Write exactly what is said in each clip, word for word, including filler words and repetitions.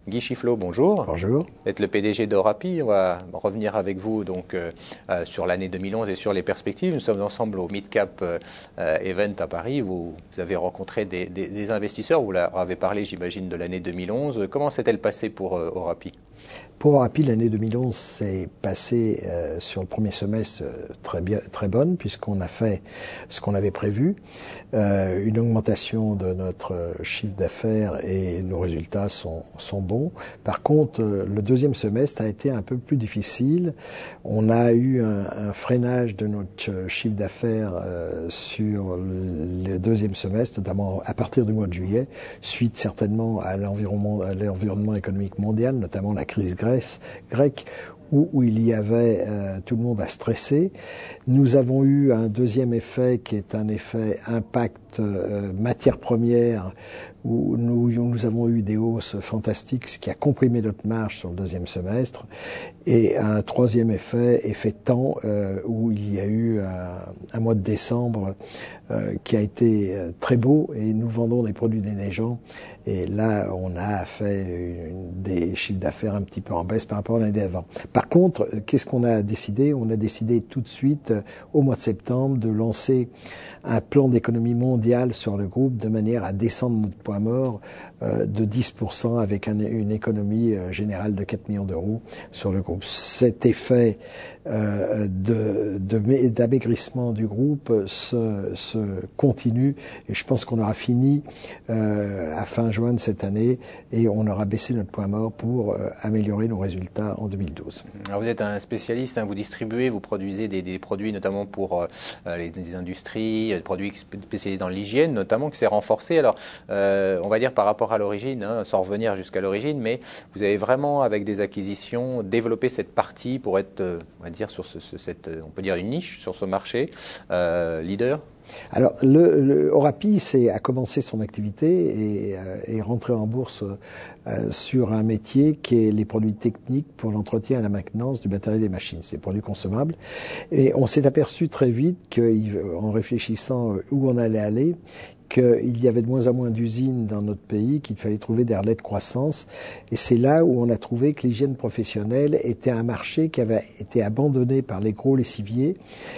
Guy Chifflot, bonjour. Bonjour. Vous êtes le P D G d'Orapi. On va revenir avec vous donc euh, euh, sur l'année deux mille onze et sur les perspectives. Nous sommes ensemble au Midcap euh, Event à Paris. Vous, vous avez rencontré des, des, des investisseurs. Vous leur avez parlé, j'imagine, de l'année deux mille onze. Comment s'est-elle passée pour euh, Orapi? Pour Orapi, l'année deux mille onze s'est passée euh, sur le premier semestre euh, très bien, très bonne, puisqu'on a fait ce qu'on avait prévu, euh, une augmentation de notre chiffre d'affaires et nos résultats sont, sont bons. Par contre, euh, le deuxième semestre a été un peu plus difficile. On a eu un, un freinage de notre chiffre d'affaires euh, sur le deuxième semestre, notamment à partir du mois de juillet, suite certainement à l'environnement, à l'environnement économique mondial, notamment la crise grecque, grecque où, où il y avait euh, tout le monde à stresser. Nous avons eu un deuxième effet qui est un effet impact euh, matière première où nous, nous avons eu des hausses fantastiques, ce qui a comprimé notre marge sur le deuxième semestre, et un troisième effet, effet temps, euh, où il y a eu un, un mois de décembre euh, qui a été très beau, et nous vendons des produits déneigeants, et là on a fait une, des chiffres d'affaires un petit peu en baisse par rapport à l'année d'avant. Par contre, qu'est-ce qu'on a décidé? On a décidé tout de suite, au mois de septembre, de lancer un plan d'économie mondiale sur le groupe de manière à descendre notre point mort euh, de dix pour cent avec un, une économie euh, générale de quatre millions d'euros sur le groupe. Cet effet euh, de, de, d'amaigrissement du groupe se, se continue et je pense qu'on aura fini euh, à fin juin de cette année et on aura baissé notre point mort pour euh, améliorer nos résultats en deux mille douze. Alors vous êtes un spécialiste, hein, vous distribuez, vous produisez des, des produits notamment pour euh, les, les industries, des produits spécialisés dans l'hygiène notamment, qui s'est renforcé. Alors euh, on va dire par rapport à l'origine, hein, sans revenir jusqu'à l'origine, mais vous avez vraiment avec des acquisitions développé cette partie pour être, euh, on va dire sur ce, ce, cette, on peut dire une niche sur ce marché euh, leader. Alors, le, le Orapi c'est, a commencé son activité et euh, est rentré en bourse euh, sur un métier qui est les produits techniques pour l'entretien et la maintenance du matériel et des machines. C'est des produits consommables. Et on s'est aperçu très vite qu'en réfléchissant où on allait aller, qu'il y avait de moins en moins d'usines dans notre pays, qu'il fallait trouver des relais de croissance. Et c'est là où on a trouvé que l'hygiène professionnelle était un marché qui avait été abandonné par les gros lessiviers,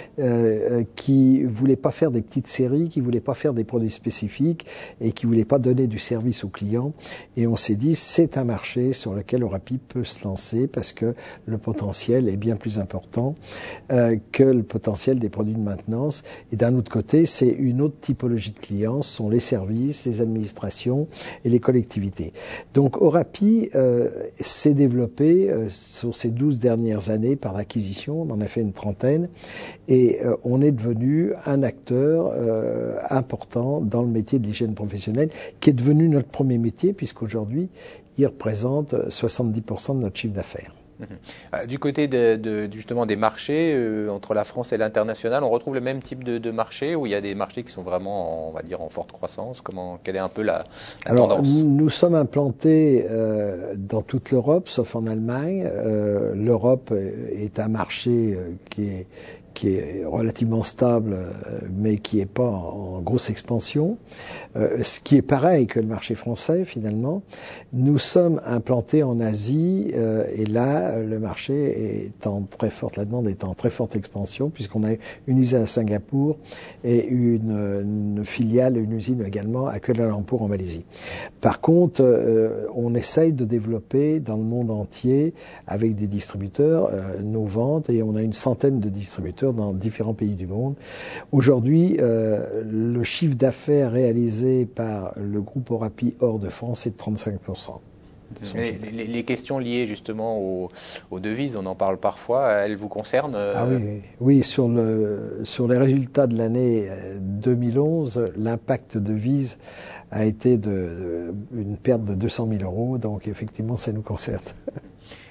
euh, qui ne voulaient pas faire des petites séries, qui ne voulaient pas faire des produits spécifiques et qui ne voulaient pas donner du service aux clients. Et on s'est dit, c'est un marché sur lequel Orapi peut se lancer parce que le potentiel est bien plus important euh, que le potentiel des produits de maintenance. Et d'un autre côté, c'est une autre typologie de clients, sont les services, les administrations et les collectivités. Donc Orapi euh, s'est développé euh, sur ces douze dernières années par l'acquisition, on en a fait une trentaine, et euh, on est devenu un acteur euh, important dans le métier de l'hygiène professionnelle, qui est devenu notre premier métier, puisqu'aujourd'hui, il représente soixante-dix pour cent de notre chiffre d'affaires. Mmh. Du côté de, de, justement des marchés, euh, entre la France et l'international, on retrouve le même type de, de marché où il y a des marchés qui sont vraiment, en, on va dire, en forte croissance. Comment, quelle est un peu la, la Alors, tendance? nous, nous sommes implantés euh, dans toute l'Europe, sauf en Allemagne. Euh, L'Europe est un marché euh, qui est qui est relativement stable, euh, mais qui n'est pas en, en grosse expansion. Euh, ce qui est pareil que le marché français, finalement. Nous sommes implantés en Asie, euh, et là, le marché est en très forte, la demande est en très forte expansion, puisqu'on a une usine à Singapour et une, une filiale, une usine également à Kuala Lumpur en Malaisie. Par contre, euh, on essaye de développer dans le monde entier, avec des distributeurs, euh, nos ventes, et on a une centaine de distributeurs dans différents pays du monde. Aujourd'hui, euh, le chiffre d'affaires réalisé par le groupe Orapi hors de France est de trente-cinq pour cent. Les, les, les questions liées justement aux, aux devises, on en parle parfois, elles vous concernent? Ah oui, oui, oui, sur, le, sur les résultats de l'année deux mille onze, l'impact devise a été de, de, une perte de deux cent mille euros, donc effectivement ça nous concerne.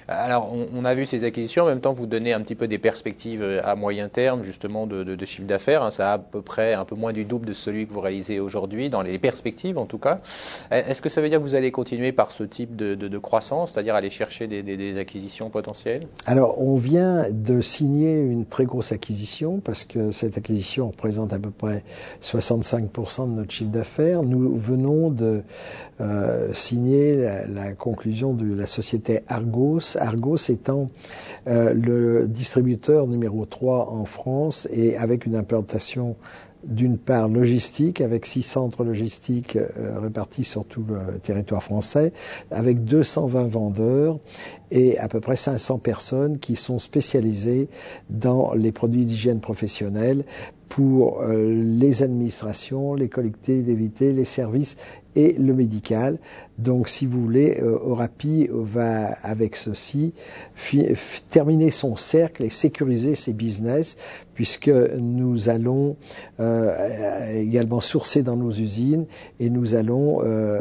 Alors, on, on a vu ces acquisitions. En même temps, vous donnez un petit peu des perspectives à moyen terme, justement, de, de, de chiffre d'affaires. Hein. Ça a à peu près un peu moins du double de celui que vous réalisez aujourd'hui, dans les perspectives en tout cas. Est-ce que ça veut dire que vous allez continuer par ce type de, de, de croissance, c'est-à-dire aller chercher des, des, des acquisitions potentielles? Alors, on vient de signer une très grosse acquisition, parce que cette acquisition représente à peu près soixante-cinq pour cent de notre chiffre d'affaires. Nous venons de euh, signer la, la conclusion de la société Argos. Argos étant euh, le distributeur numéro trois en France, et avec une implantation d'une part logistique, avec six centres logistiques euh, répartis sur tout le territoire français, avec deux cent vingt vendeurs et à peu près cinq cents personnes qui sont spécialisées dans les produits d'hygiène professionnelle pour euh, les administrations, les collectivités, les services et le médical. Donc, si vous voulez, euh, Orapi va, avec ceci, fi- terminer son cercle et sécuriser ses business, puisque nous allons euh, également sourcer dans nos usines, et nous allons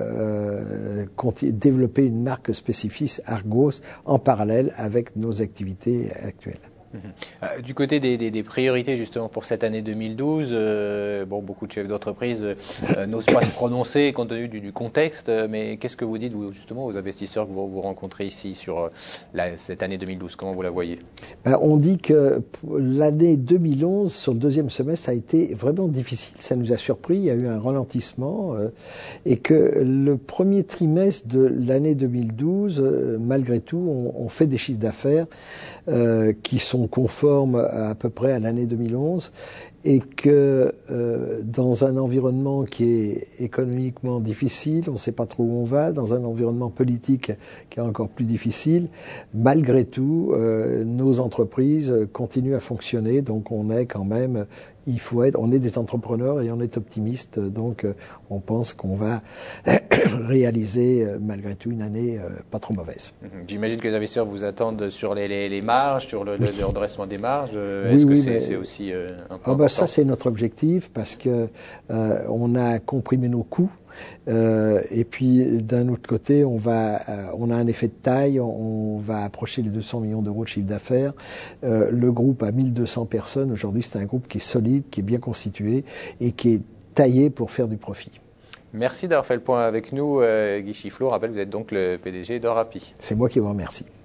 euh, euh, développer une marque spécifique Argos en parallèle avec nos activités actuelles. Euh, du côté des, des, des priorités justement pour cette année deux mille douze, euh, bon, beaucoup de chefs d'entreprise euh, n'osent pas se prononcer compte tenu du, du contexte, mais qu'est-ce que vous dites vous, justement aux investisseurs que vous, vous rencontrez ici sur la, cette année deux mille douze? Comment vous la voyez? Ben, on dit que l'année deux mille onze, sur le deuxième semestre, a été vraiment difficile. Ça nous a surpris, il y a eu un ralentissement, euh, et que le premier trimestre de l'année deux mille douze, euh, malgré tout, on, on fait des chiffres d'affaires euh, qui sont conformes à, à peu près à l'année deux mille onze, et que euh, dans un environnement qui est économiquement difficile, on ne sait pas trop où on va, dans un environnement politique qui est encore plus difficile, malgré tout, euh, nos entreprises continuent à fonctionner, donc on est quand même, il faut être, on est des entrepreneurs et on est optimiste, donc euh, on pense qu'on va réaliser euh, malgré tout une année euh, pas trop mauvaise. J'imagine que les investisseurs vous attendent sur les, les, les marges, sur le, oui. le redressement des marges. Oui, Est-ce oui, que c'est, mais... c'est aussi euh, un point ah bah ça c'est notre objectif, parce que euh, on a comprimé nos coûts. Euh, et puis d'un autre côté, on va, euh, on a un effet de taille, on, on va approcher les deux cents millions d'euros de chiffre d'affaires. Euh, le groupe a mille deux cents personnes. Aujourd'hui, c'est un groupe qui est solide, qui est bien constitué et qui est taillé pour faire du profit. Merci d'avoir fait le point avec nous, euh, Guy Chifflot. Je rappelle, vous êtes donc le P D G d'Orapi. C'est moi qui vous remercie.